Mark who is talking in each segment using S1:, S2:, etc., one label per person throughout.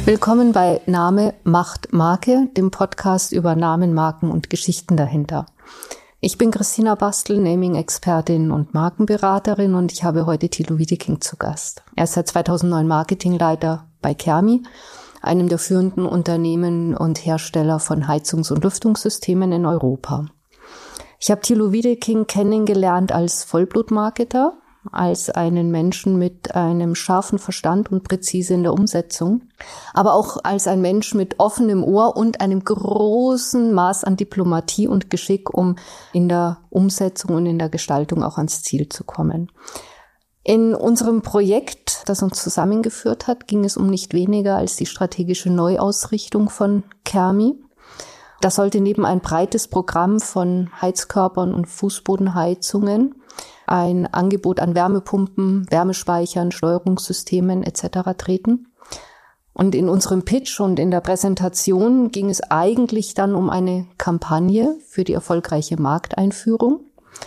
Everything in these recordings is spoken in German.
S1: Willkommen bei Name macht Marke, dem Podcast über Namen, Marken und Geschichten dahinter. Ich bin Christina Bastel, Naming-Expertin und Markenberaterin, und ich habe heute Thilo Wiedeking zu Gast. Er ist seit 2009 Marketingleiter bei Kermi, einem der führenden Unternehmen und Hersteller von Heizungs- und Lüftungssystemen in Europa. Ich habe Thilo Wiedeking kennengelernt als Vollblutmarketer, als einen Menschen mit einem scharfen Verstand und präzise in der Umsetzung, aber auch als ein Mensch mit offenem Ohr und einem großen Maß an Diplomatie und Geschick, um in der Umsetzung und in der Gestaltung auch ans Ziel zu kommen. In unserem Projekt, das uns zusammengeführt hat, ging es um nicht weniger als die strategische Neuausrichtung von Kermi. Das sollte neben ein breites Programm von Heizkörpern und Fußbodenheizungen ein Angebot an Wärmepumpen, Wärmespeichern, Steuerungssystemen etc. treten. Und in unserem Pitch und in der Präsentation ging es eigentlich dann um eine Kampagne für die erfolgreiche Markteinführung.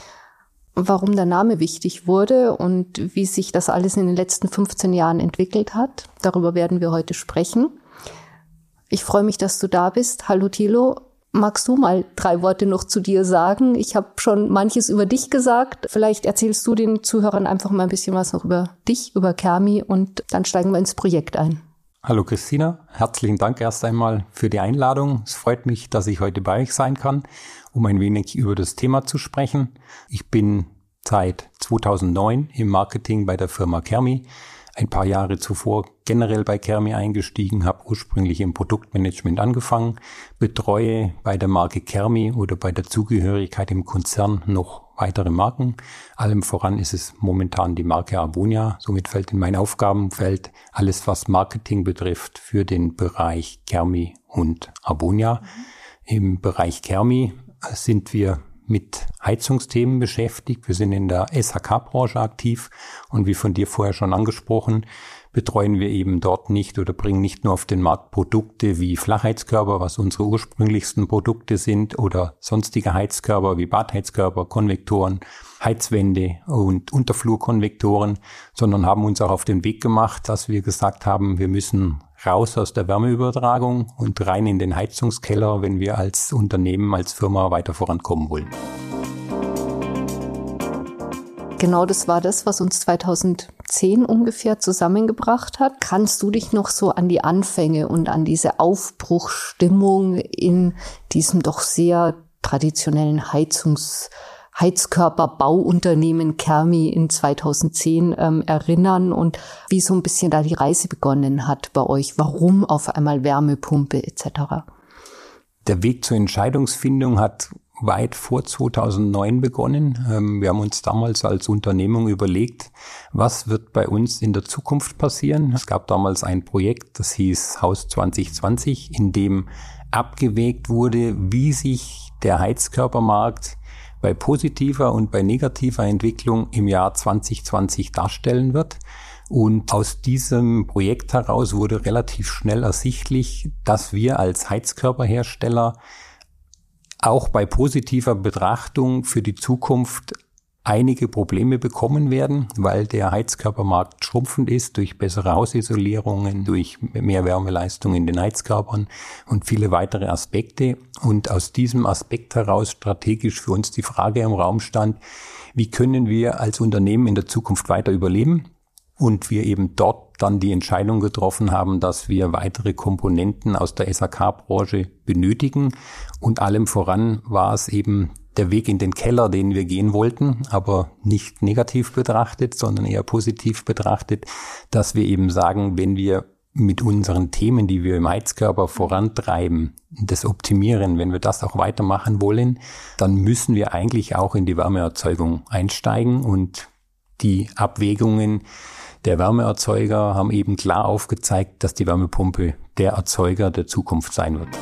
S1: Warum der Name wichtig wurde und wie sich das alles in den letzten 15 Jahren entwickelt hat, darüber werden wir heute sprechen. Ich freue mich, dass du da bist. Hallo Thilo. Magst du mal 3 Worte noch zu dir sagen? Ich habe schon manches über dich gesagt. Vielleicht erzählst du den Zuhörern einfach mal ein bisschen was noch über dich, über Kermi, und dann steigen wir ins Projekt ein.
S2: Hallo Christina, herzlichen Dank erst einmal für die Einladung. Es freut mich, dass ich heute bei euch sein kann, um ein wenig über das Thema zu sprechen. Ich bin seit 2009 im Marketing bei der Firma Kermi. Ein paar Jahre zuvor generell bei Kermi eingestiegen, habe ursprünglich im Produktmanagement angefangen, betreue bei der Marke Kermi oder bei der Zugehörigkeit im Konzern noch weitere Marken. Allem voran ist es momentan die Marke Arbonia. Somit fällt in mein Aufgabenfeld alles, was Marketing betrifft, für den Bereich Kermi und Arbonia. Im Bereich Kermi sind wir mit Heizungsthemen beschäftigt. Wir sind in der SHK-Branche aktiv und wie von dir vorher schon angesprochen, betreuen wir eben dort nicht oder bringen nicht nur auf den Markt Produkte wie Flachheizkörper, was unsere ursprünglichsten Produkte sind, oder sonstige Heizkörper wie Badheizkörper, Konvektoren, Heizwände und Unterflurkonvektoren, sondern haben uns auch auf den Weg gemacht, dass wir gesagt haben, wir müssen raus aus der Wärmeübertragung und rein in den Heizungskeller, wenn wir als Unternehmen, als Firma weiter vorankommen wollen.
S1: Genau, das war das, was uns 2010 ungefähr zusammengebracht hat. Kannst du dich noch so an die Anfänge und an diese Aufbruchsstimmung in diesem doch sehr traditionellen Heizkörperbauunternehmen Kermi in 2010 erinnern und wie so ein bisschen da die Reise begonnen hat bei euch? Warum auf einmal Wärmepumpe etc.?
S2: Der Weg zur Entscheidungsfindung hat weit vor 2009 begonnen. Wir haben uns damals als Unternehmung überlegt, was wird bei uns in der Zukunft passieren. Es gab damals ein Projekt, das hieß Haus 2020, in dem abgewägt wurde, wie sich der Heizkörpermarkt bei positiver und bei negativer Entwicklung im Jahr 2020 darstellen wird. Und aus diesem Projekt heraus wurde relativ schnell ersichtlich, dass wir als Heizkörperhersteller auch bei positiver Betrachtung für die Zukunft einige Probleme bekommen werden, weil der Heizkörpermarkt schrumpfend ist durch bessere Hausisolierungen, durch mehr Wärmeleistung in den Heizkörpern und viele weitere Aspekte. Und aus diesem Aspekt heraus strategisch für uns die Frage im Raum stand, wie können wir als Unternehmen in der Zukunft weiter überleben? Und wir eben dort dann die Entscheidung getroffen haben, dass wir weitere Komponenten aus der SHK-Branche benötigen. Und allem voran war es eben der Weg in den Keller, den wir gehen wollten, aber nicht negativ betrachtet, sondern eher positiv betrachtet, dass wir eben sagen, wenn wir mit unseren Themen, die wir im Heizkörper vorantreiben, das optimieren, wenn wir das auch weitermachen wollen, dann müssen wir eigentlich auch in die Wärmeerzeugung einsteigen. Und die Abwägungen der Wärmeerzeuger haben eben klar aufgezeigt, dass die Wärmepumpe der Erzeuger der Zukunft sein wird.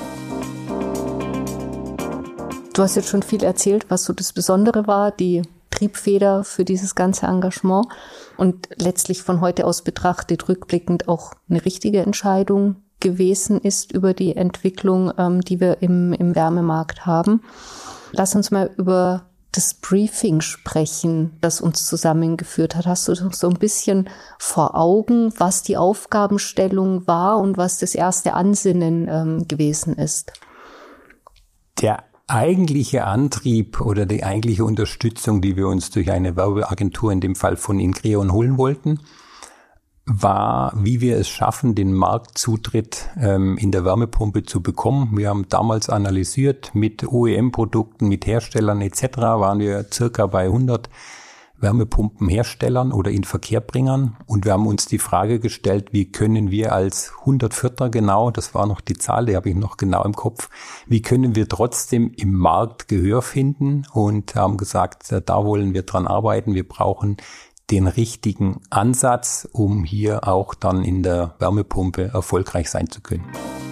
S1: Du hast jetzt schon viel erzählt, was so das Besondere war, die Triebfeder für dieses ganze Engagement und letztlich von heute aus betrachtet, rückblickend auch eine richtige Entscheidung gewesen ist über die Entwicklung, die wir im Wärmemarkt haben. Lass uns mal über das Briefing sprechen, das uns zusammengeführt hat. Hast du so ein bisschen vor Augen, was die Aufgabenstellung war und was das erste Ansinnen gewesen ist?
S2: Der eigentliche Antrieb oder die eigentliche Unterstützung, die wir uns durch eine Werbeagentur, in dem Fall von Increon, holen wollten, war, wie wir es schaffen, den Marktzutritt in der Wärmepumpe zu bekommen. Wir haben damals analysiert, mit OEM-Produkten, mit Herstellern etc. waren wir circa bei 100 Wärmepumpenherstellern oder Inverkehrbringern, und wir haben uns die Frage gestellt, wie können wir als 104. genau, das war noch die Zahl, die habe ich noch genau im Kopf, wie können wir trotzdem im Markt Gehör finden, und haben gesagt, da wollen wir dran arbeiten, wir brauchen den richtigen Ansatz, um hier auch dann in der Wärmepumpe erfolgreich sein zu können.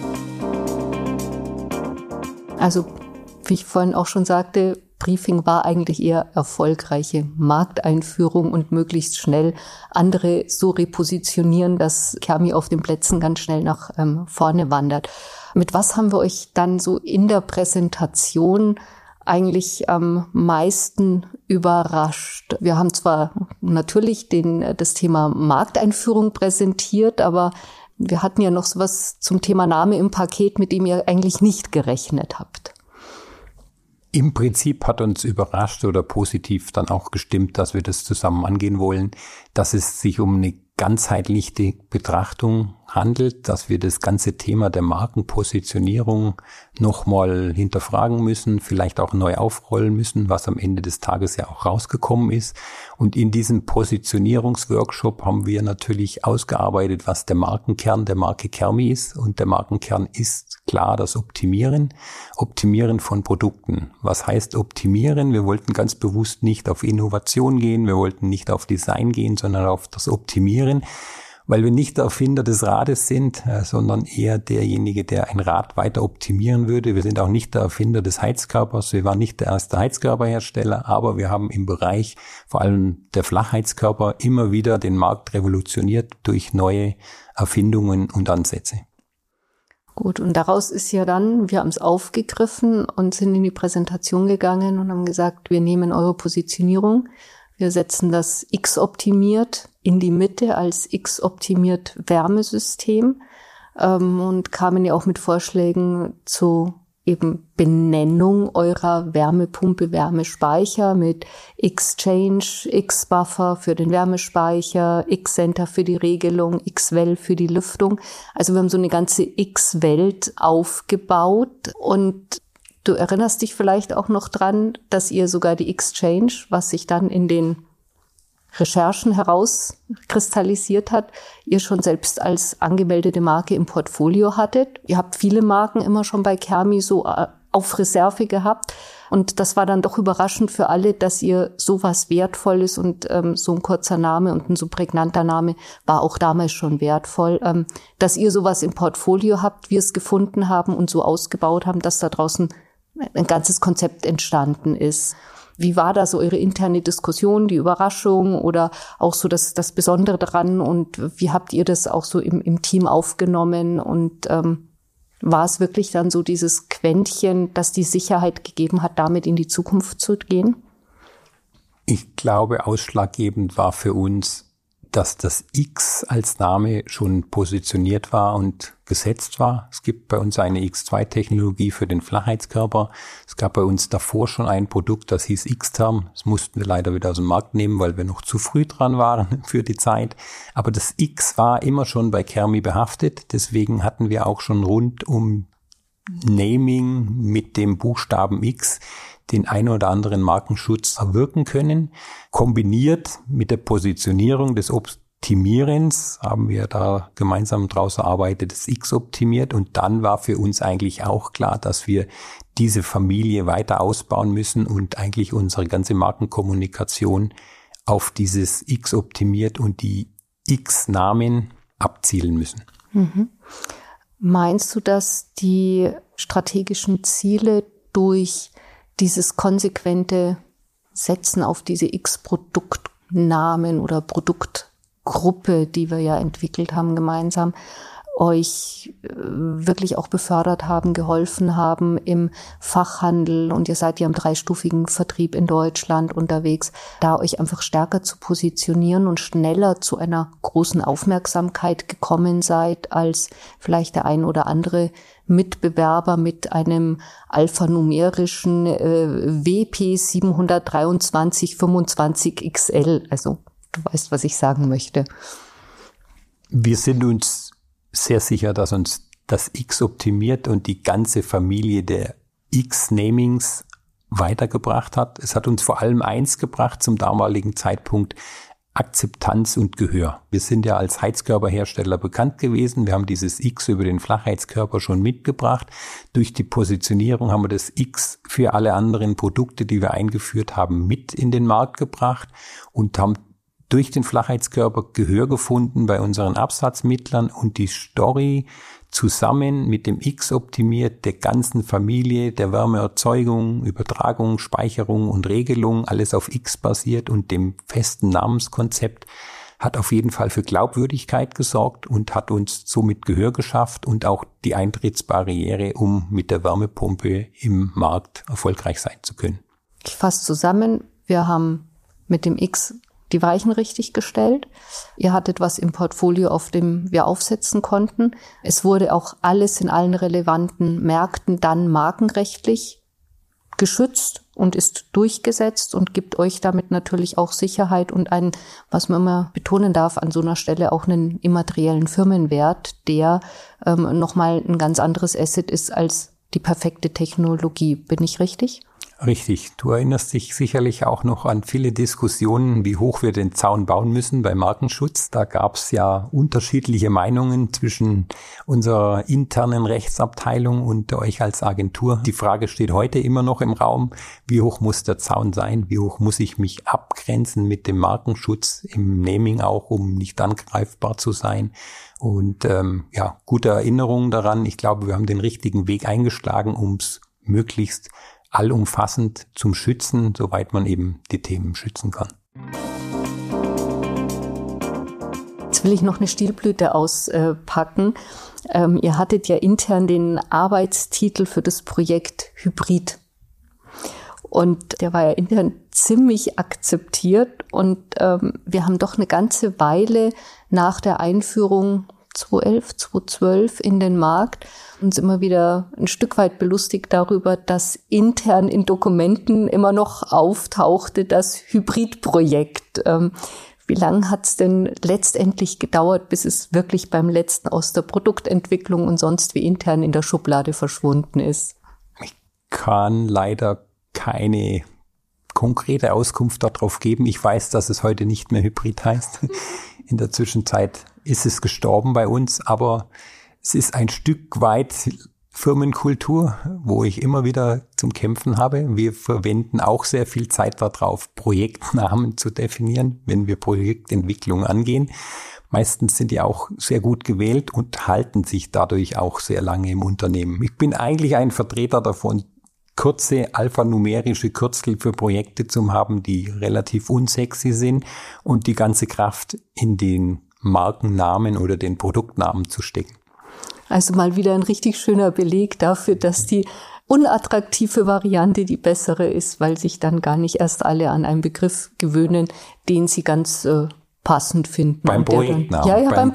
S1: Also, wie ich vorhin auch schon sagte, Briefing war eigentlich eher erfolgreiche Markteinführung und möglichst schnell andere so repositionieren, dass Kermi auf den Plätzen ganz schnell nach vorne wandert. Mit was haben wir euch dann so in der Präsentation eigentlich am meisten überrascht? Wir haben zwar natürlich das Thema Markteinführung präsentiert, aber wir hatten ja noch sowas zum Thema Name im Paket, mit dem ihr eigentlich nicht gerechnet habt.
S2: Im Prinzip hat uns überrascht oder positiv dann auch gestimmt, dass wir das zusammen angehen wollen, dass es sich um eine ganzheitliche Betrachtung handelt, dass wir das ganze Thema der Markenpositionierung nochmal hinterfragen müssen, vielleicht auch neu aufrollen müssen, was am Ende des Tages ja auch rausgekommen ist. Und in diesem Positionierungsworkshop haben wir natürlich ausgearbeitet, was der Markenkern der Marke Kermi ist. Und der Markenkern ist klar das Optimieren von Produkten. Was heißt optimieren? Wir wollten ganz bewusst nicht auf Innovation gehen, wir wollten nicht auf Design gehen, sondern auf das Optimieren, weil wir nicht der Erfinder des Rades sind, sondern eher derjenige, der ein Rad weiter optimieren würde. Wir sind auch nicht der Erfinder des Heizkörpers, wir waren nicht der erste Heizkörperhersteller, aber wir haben im Bereich vor allem der Flachheizkörper immer wieder den Markt revolutioniert durch neue Erfindungen und Ansätze.
S1: Gut, und daraus ist ja dann, wir haben es aufgegriffen und sind in die Präsentation gegangen und haben gesagt, wir nehmen eure Positionierung, wir setzen das X-optimiert in die Mitte als X-optimiert Wärmesystem und kamen ja auch mit Vorschlägen zu eben Benennung eurer Wärmepumpe, Wärmespeicher mit X-Change, X-Buffer für den Wärmespeicher, X-Center für die Regelung, X-Well für die Lüftung. Also wir haben so eine ganze X-Welt aufgebaut, und du erinnerst dich vielleicht auch noch dran, dass ihr sogar die X-Change, was sich dann in den Recherchen herauskristallisiert hat, ihr schon selbst als angemeldete Marke im Portfolio hattet. Ihr habt viele Marken immer schon bei Kermi so auf Reserve gehabt. Und das war dann doch überraschend für alle, dass ihr sowas Wertvolles, und so ein kurzer Name und ein so prägnanter Name war auch damals schon wertvoll, dass ihr sowas im Portfolio habt, wir es gefunden haben und so ausgebaut haben, dass da draußen ein ganzes Konzept entstanden ist. Wie war da so eure interne Diskussion, die Überraschung oder auch so das Besondere daran, und wie habt ihr das auch so im Team aufgenommen, und war es wirklich dann so dieses Quäntchen, das die Sicherheit gegeben hat, damit in die Zukunft zu gehen?
S2: Ich glaube, ausschlaggebend war für uns, dass das X als Name schon positioniert war und gesetzt war. Es gibt bei uns eine X2-Technologie für den Flachheizkörper. Es gab bei uns davor schon ein Produkt, das hieß X-Term. Das mussten wir leider wieder aus dem Markt nehmen, weil wir noch zu früh dran waren für die Zeit. Aber das X war immer schon bei Kermi behaftet. Deswegen hatten wir auch schon rund um Naming mit dem Buchstaben X den ein oder anderen Markenschutz erwirken können. Kombiniert mit der Positionierung des Optimierens haben wir da gemeinsam draus erarbeitet, das X optimiert, und dann war für uns eigentlich auch klar, dass wir diese Familie weiter ausbauen müssen und eigentlich unsere ganze Markenkommunikation auf dieses X optimiert und die X-Namen abzielen müssen.
S1: Mhm. Meinst du, dass die strategischen Ziele durch dieses konsequente Setzen auf diese X-Produktnamen oder Produktgruppe, die wir ja entwickelt haben gemeinsam, euch wirklich auch befördert haben, geholfen haben im Fachhandel, und ihr seid ja im 3-stufigen Vertrieb in Deutschland unterwegs, da euch einfach stärker zu positionieren und schneller zu einer großen Aufmerksamkeit gekommen seid, als vielleicht der ein oder andere Mitbewerber mit einem alphanumerischen WP 723 25 XL. Also du weißt, was ich sagen möchte.
S2: Wir sind uns sehr sicher, dass uns das X optimiert und die ganze Familie der X-Namings weitergebracht hat. Es hat uns vor allem eins gebracht zum damaligen Zeitpunkt: Akzeptanz und Gehör. Wir sind ja als Heizkörperhersteller bekannt gewesen. Wir haben dieses X über den Flachheizkörper schon mitgebracht. Durch die Positionierung haben wir das X für alle anderen Produkte, die wir eingeführt haben, mit in den Markt gebracht und haben durch den Flachheizkörper Gehör gefunden bei unseren Absatzmittlern, und die Story zusammen mit dem X optimiert der ganzen Familie der Wärmeerzeugung, Übertragung, Speicherung und Regelung, alles auf X basiert und dem festen Namenskonzept, hat auf jeden Fall für Glaubwürdigkeit gesorgt und hat uns somit Gehör geschafft und auch die Eintrittsbarriere, um mit der Wärmepumpe im Markt erfolgreich sein zu können.
S1: Ich fasse zusammen, wir haben mit dem X die Weichen richtig gestellt. Ihr hattet was im Portfolio, auf dem wir aufsetzen konnten. Es wurde auch alles in allen relevanten Märkten dann markenrechtlich geschützt und ist durchgesetzt und gibt euch damit natürlich auch Sicherheit und einen, was man immer betonen darf, an so einer Stelle auch einen immateriellen Firmenwert, der nochmal ein ganz anderes Asset ist als die perfekte Technologie. Bin ich richtig?
S2: Richtig. Du erinnerst dich sicherlich auch noch an viele Diskussionen, wie hoch wir den Zaun bauen müssen bei Markenschutz. Da gab es ja unterschiedliche Meinungen zwischen unserer internen Rechtsabteilung und euch als Agentur. Die Frage steht heute immer noch im Raum: Wie hoch muss der Zaun sein? Wie hoch muss ich mich abgrenzen mit dem Markenschutz im Naming auch, um nicht angreifbar zu sein? Und gute Erinnerungen daran. Ich glaube, wir haben den richtigen Weg eingeschlagen, um es möglichst allumfassend zum Schützen, soweit man eben die Themen schützen kann.
S1: Jetzt will ich noch eine Stilblüte auspacken. Ihr hattet ja intern den Arbeitstitel für das Projekt Hybrid. Und der war ja intern ziemlich akzeptiert. Und wir haben doch eine ganze Weile nach der Einführung 2011, 2012 in den Markt uns immer wieder ein Stück weit belustigt darüber, dass intern in Dokumenten immer noch auftauchte das Hybridprojekt. Wie lange hat es denn letztendlich gedauert, bis es wirklich beim letzten aus der Produktentwicklung und sonst wie intern in der Schublade verschwunden ist?
S2: Ich kann leider keine konkrete Auskunft darauf geben. Ich weiß, dass es heute nicht mehr Hybrid heißt. In der Zwischenzeit ist es gestorben bei uns, aber es ist ein Stück weit Firmenkultur, wo ich immer wieder zum Kämpfen habe. Wir verwenden auch sehr viel Zeit darauf, Projektnamen zu definieren, wenn wir Projektentwicklung angehen. Meistens sind die auch sehr gut gewählt und halten sich dadurch auch sehr lange im Unternehmen. Ich bin eigentlich ein Vertreter davon, kurze alphanumerische Kürzel für Projekte zu haben, die relativ unsexy sind und die ganze Kraft in den Markennamen oder den Produktnamen zu stecken.
S1: Also mal wieder ein richtig schöner Beleg dafür, dass die unattraktive Variante die bessere ist, weil sich dann gar nicht erst alle an einen Begriff gewöhnen, den sie ganz passend finden.
S2: Beim Projektnamen.
S1: Ja, beim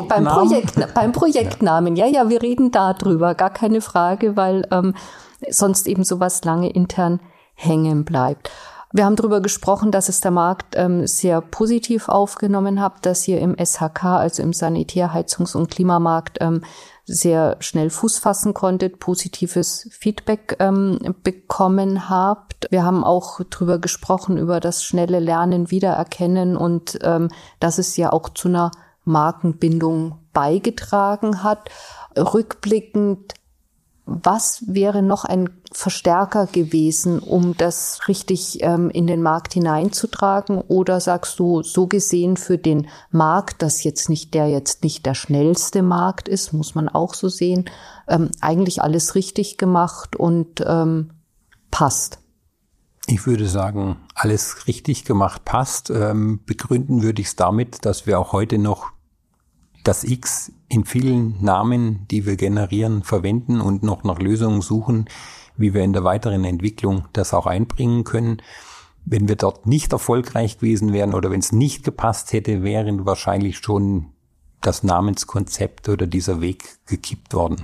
S1: Projektnamen. Ja, wir reden da drüber, gar keine Frage, weil sonst eben sowas lange intern hängen bleibt. Wir haben darüber gesprochen, dass es der Markt sehr positiv aufgenommen hat, dass ihr im SHK, also im Sanitär-, Heizungs- und Klimamarkt, sehr schnell Fuß fassen konntet, positives Feedback bekommen habt. Wir haben auch darüber gesprochen, über das schnelle Lernen, Wiedererkennen und dass es ja auch zu einer Markenbindung beigetragen hat. Rückblickend, was wäre noch ein Verstärker gewesen, um das richtig in den Markt hineinzutragen? Oder sagst du, so gesehen für den Markt, dass jetzt nicht der schnellste Markt ist, muss man auch so sehen, eigentlich alles richtig gemacht und passt?
S2: Ich würde sagen, alles richtig gemacht passt. Begründen würde ich es damit, dass wir auch heute noch das X in vielen Namen, die wir generieren, verwenden und noch nach Lösungen suchen, wie wir in der weiteren Entwicklung das auch einbringen können. Wenn wir dort nicht erfolgreich gewesen wären oder wenn es nicht gepasst hätte, wären wahrscheinlich schon das Namenskonzept oder dieser Weg gekippt worden.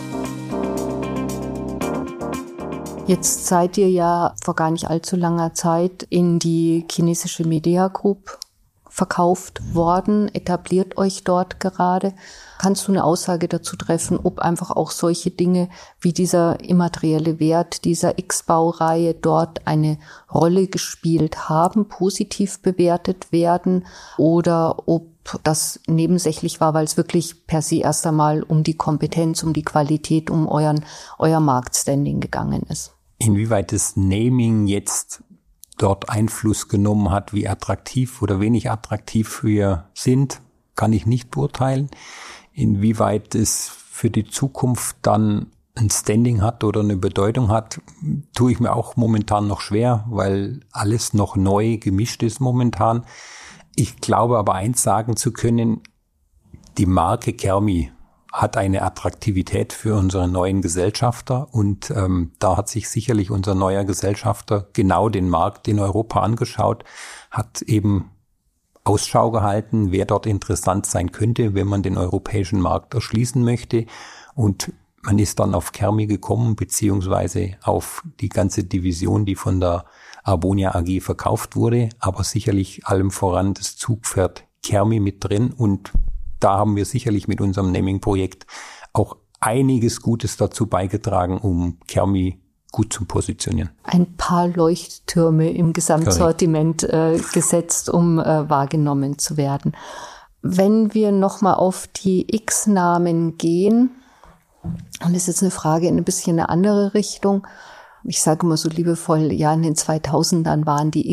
S1: Jetzt seid ihr ja vor gar nicht allzu langer Zeit in die chinesische Media Group verkauft worden, etabliert euch dort gerade. Kannst du eine Aussage dazu treffen, ob einfach auch solche Dinge wie dieser immaterielle Wert dieser X-Baureihe dort eine Rolle gespielt haben, positiv bewertet werden oder ob das nebensächlich war, weil es wirklich per se erst einmal um die Kompetenz, um die Qualität, um euer Marktstanding gegangen ist?
S2: Inwieweit das Naming jetzt dort Einfluss genommen hat, wie attraktiv oder wenig attraktiv wir sind, kann ich nicht beurteilen. Inwieweit es für die Zukunft dann ein Standing hat oder eine Bedeutung hat, tue ich mir auch momentan noch schwer, weil alles noch neu gemischt ist momentan. Ich glaube aber eins sagen zu können, die Marke Kermi hat eine Attraktivität für unsere neuen Gesellschafter und da hat sich sicherlich unser neuer Gesellschafter genau den Markt in Europa angeschaut, hat eben Ausschau gehalten, wer dort interessant sein könnte, wenn man den europäischen Markt erschließen möchte, und man ist dann auf Kermi gekommen, beziehungsweise auf die ganze Division, die von der Arbonia AG verkauft wurde, aber sicherlich allem voran das Zugpferd Kermi mit drin, und da haben wir sicherlich mit unserem Naming-Projekt auch einiges Gutes dazu beigetragen, um Kermi gut zu positionieren.
S1: Ein paar Leuchttürme im Gesamtsortiment gesetzt, um wahrgenommen zu werden. Wenn wir nochmal auf die X-Namen gehen, und das ist jetzt eine Frage in ein bisschen eine andere Richtung. Ich sage immer so liebevoll, ja, in den 2000ern waren die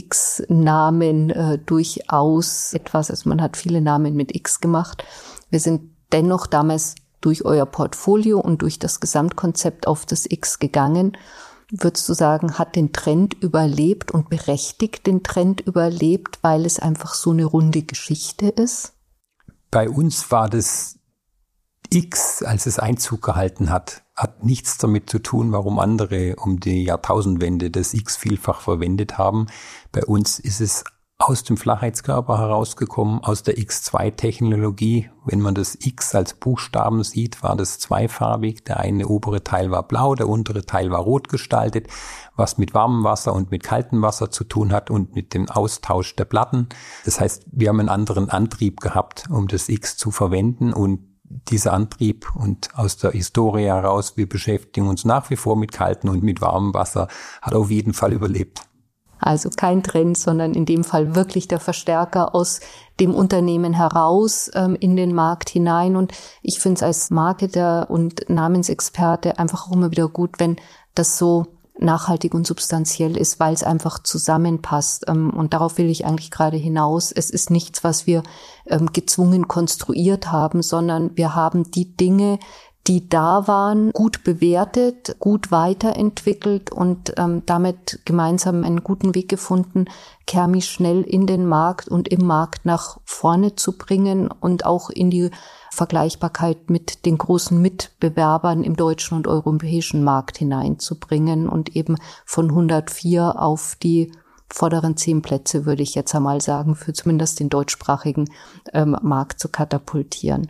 S1: X-Namen durchaus etwas, also man hat viele Namen mit X gemacht. Wir sind dennoch damals durch euer Portfolio und durch das Gesamtkonzept auf das X gegangen. Würdest du sagen, hat den Trend überlebt und berechtigt den Trend überlebt, weil es einfach so eine runde Geschichte ist?
S2: Bei uns war das X, als es Einzug gehalten hat nichts damit zu tun, warum andere um die Jahrtausendwende das X vielfach verwendet haben. Bei uns ist es aus dem Flachheitskörper herausgekommen, aus der X2-Technologie. Wenn man das X als Buchstaben sieht, war das zweifarbig. Der eine obere Teil war blau, der untere Teil war rot gestaltet, was mit warmem Wasser und mit kaltem Wasser zu tun hat und mit dem Austausch der Platten. Das heißt, wir haben einen anderen Antrieb gehabt, um das X zu verwenden, und dieser Antrieb, und aus der Historie heraus, wir beschäftigen uns nach wie vor mit kaltem und mit warmem Wasser, hat auf jeden Fall überlebt.
S1: Also kein Trend, sondern in dem Fall wirklich der Verstärker aus dem Unternehmen heraus in den Markt hinein. Und ich finde es als Marketer und Namensexperte einfach auch immer wieder gut, wenn das so nachhaltig und substanziell ist, weil es einfach zusammenpasst. Und darauf will ich eigentlich gerade hinaus. Es ist nichts, was wir gezwungen konstruiert haben, sondern wir haben die Dinge, die da waren, gut bewertet, gut weiterentwickelt und damit gemeinsam einen guten Weg gefunden, Kermi schnell in den Markt und im Markt nach vorne zu bringen und auch in die Vergleichbarkeit mit den großen Mitbewerbern im deutschen und europäischen Markt hineinzubringen und eben von 104 auf die vorderen 10 Plätze, würde ich jetzt einmal sagen, für zumindest den deutschsprachigen Markt zu katapultieren.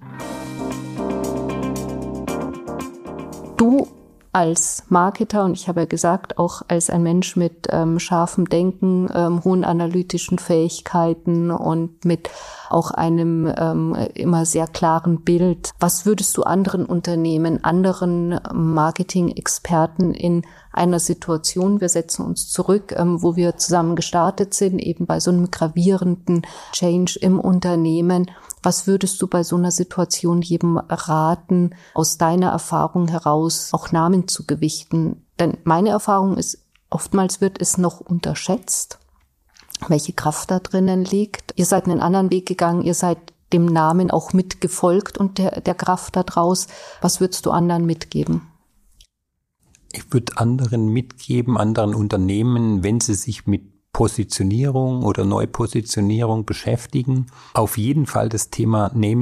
S1: Du als Marketer, und ich habe ja gesagt, auch als ein Mensch mit scharfem Denken, hohen analytischen Fähigkeiten und mit auch einem immer sehr klaren Bild. Was würdest du anderen Unternehmen, anderen Marketing-Experten in einer Situation, wir setzen uns zurück, wo wir zusammen gestartet sind, eben bei so einem gravierenden Change im Unternehmen, was würdest du bei so einer Situation jedem raten, aus deiner Erfahrung heraus auch Namen zu gewichten? Denn meine Erfahrung ist, oftmals wird es noch unterschätzt, welche Kraft da drinnen liegt. Ihr seid einen anderen Weg gegangen, ihr seid dem Namen auch mitgefolgt und der Kraft da draus. Was würdest du anderen mitgeben?
S2: Ich würde anderen mitgeben, anderen Unternehmen, wenn sie sich mit Positionierung oder Neupositionierung beschäftigen, auf jeden Fall das Thema Naming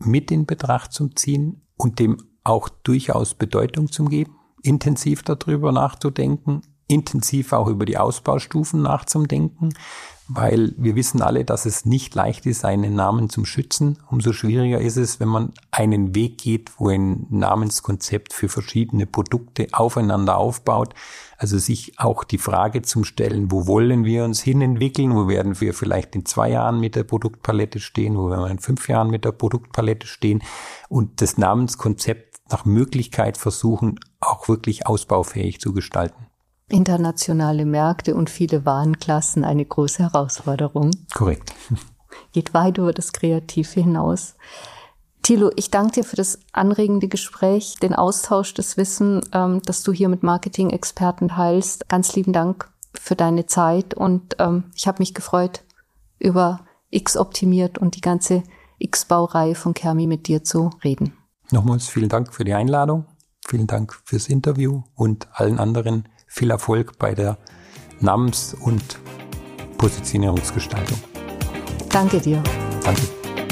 S2: mit in Betracht zu ziehen und dem auch durchaus Bedeutung zu geben, intensiv darüber nachzudenken, intensiv auch über die Ausbaustufen nachzudenken, weil wir wissen alle, dass es nicht leicht ist, einen Namen zu schützen. Umso schwieriger ist es, wenn man einen Weg geht, wo ein Namenskonzept für verschiedene Produkte aufeinander aufbaut. Also sich auch die Frage zum Stellen, wo wollen wir uns hin entwickeln? Wo werden wir vielleicht in 2 Jahren mit der Produktpalette stehen? Wo werden wir in 5 Jahren mit der Produktpalette stehen? Und das Namenskonzept nach Möglichkeit versuchen, auch wirklich ausbaufähig zu gestalten.
S1: Internationale Märkte und viele Warenklassen, eine große Herausforderung.
S2: Korrekt.
S1: Geht weit über das Kreative hinaus. Thilo, ich danke dir für das anregende Gespräch, den Austausch, das Wissen, das du hier mit Marketing-Experten teilst. Ganz lieben Dank für deine Zeit und ich habe mich gefreut, über X-Optimiert und die ganze X-Baureihe von Kermi mit dir zu reden.
S2: Nochmals vielen Dank für die Einladung, vielen Dank fürs Interview und allen anderen viel Erfolg bei der Namens- und Positionierungsgestaltung.
S1: Danke dir.
S2: Danke.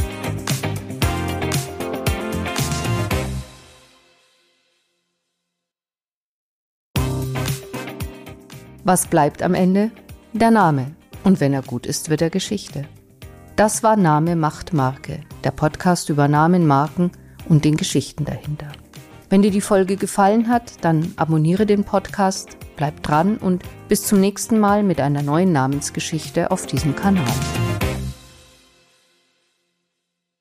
S1: Was bleibt am Ende? Der Name. Und wenn er gut ist, wird er Geschichte. Das war Name macht Marke, der Podcast über Namen, Marken und den Geschichten dahinter. Wenn dir die Folge gefallen hat, dann abonniere den Podcast, bleib dran und bis zum nächsten Mal mit einer neuen Namensgeschichte auf diesem Kanal.